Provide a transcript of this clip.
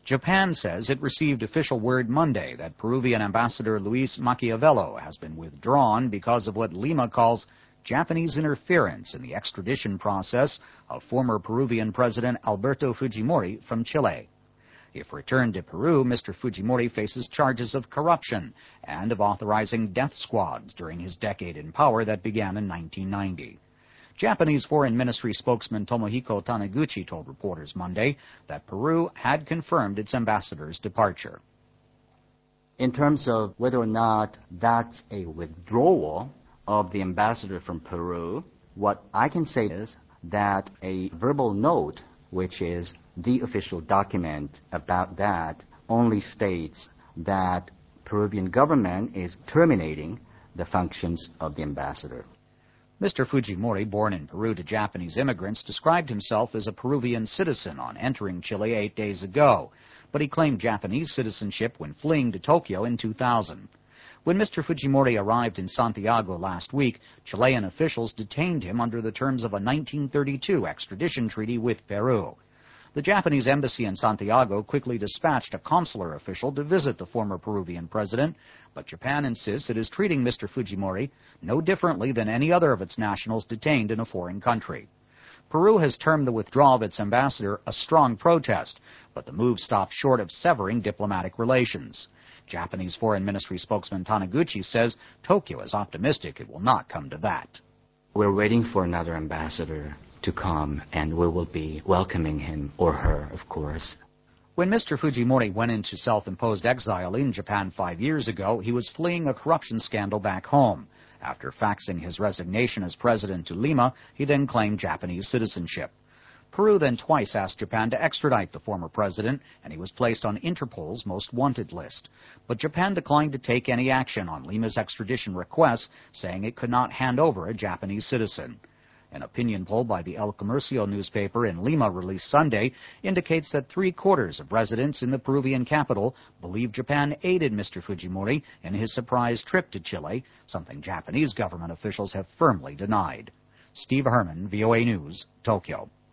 Japan says it received official word Monday that Peruvian Ambassador Luis Maquiavelo has been withdrawn because of what Lima calls Japanese interference in the extradition process of former Peruvian President Alberto Fujimori from Chile. If returned to Peru, Mr. Fujimori faces charges of corruption and of authorizing death squads during his decade in power that began in 1990. Japanese Foreign Ministry spokesman Tomohiko Taniguchi told reporters Monday that Peru had confirmed its ambassador's departure. In terms of whether or not that's a withdrawal of the ambassador from Peru, what I can say is that a verbal note, which is the official document about that, only states that Peruvian government is terminating the functions of the ambassador. Mr. Fujimori, born in Peru to Japanese immigrants, described himself as a Peruvian citizen on entering Chile 8 days ago, but he claimed Japanese citizenship when fleeing to Tokyo in 2000. When Mr. Fujimori arrived in Santiago last week, Chilean officials detained him under the terms of a 1932 extradition treaty with Peru. The Japanese embassy in Santiago quickly dispatched a consular official to visit the former Peruvian president, but Japan insists it is treating Mr. Fujimori no differently than any other of its nationals detained in a foreign country. Peru has termed the withdrawal of its ambassador a strong protest, but the move stopped short of severing diplomatic relations. Japanese Foreign Ministry spokesman Taniguchi says Tokyo is optimistic it will not come to that. We're waiting for another ambassador to come, and we will be welcoming him or her, of course. When Mr. Fujimori went into self-imposed exile in Japan 5 years ago, he was fleeing a corruption scandal back home. After faxing his resignation as president to Lima, he then claimed Japanese citizenship. Peru then twice asked Japan to extradite the former president, and he was placed on Interpol's most wanted list. But Japan declined to take any action on Lima's extradition request, saying it could not hand over a Japanese citizen. An opinion poll by the El Comercio newspaper in Lima released Sunday indicates that 3/4 of residents in the Peruvian capital believe Japan aided Mr. Fujimori in his surprise trip to Chile, something Japanese government officials have firmly denied. Steve Herman, VOA News, Tokyo.